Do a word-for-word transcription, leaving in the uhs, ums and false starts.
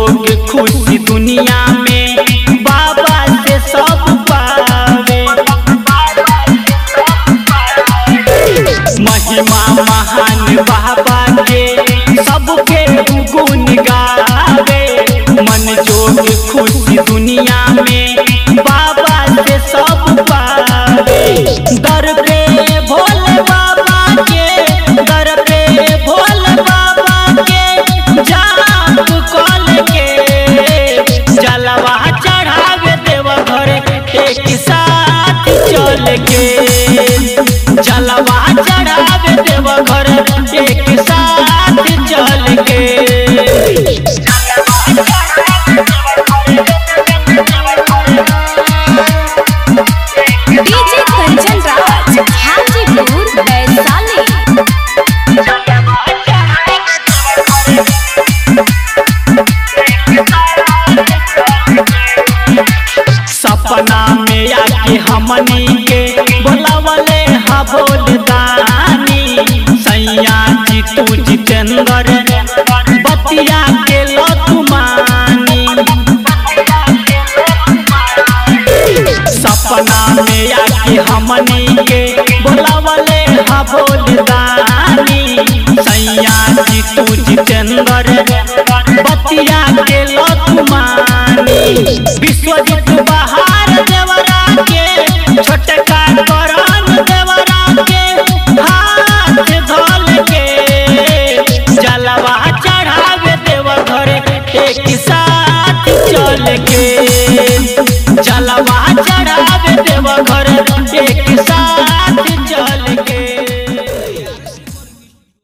जोग खुशी दुनिया में बाबा से सब पावे। महिमा महान बाबा के सबके गुण गावे। मन जोग खुशी दुनिया में बाबा से सब पावे। दर पे भोले बाबा के, दर पे भोले बाबा के जाप कल के जलवा चढ़ावे देव घर एक साथ चल के। जलवा चढ़ावे देव घर एक साथ चल के। डीजे कंचन राज हाजीपुर वैशाली। सपना में आके हमनी के बोलावले हा बोलदानी। सैया जी तू जितेंद्र बतिया के लतुमानी। सपना में आके हमनी के बोलावले हा बोलदानी। सैया जी तू जितेंद्र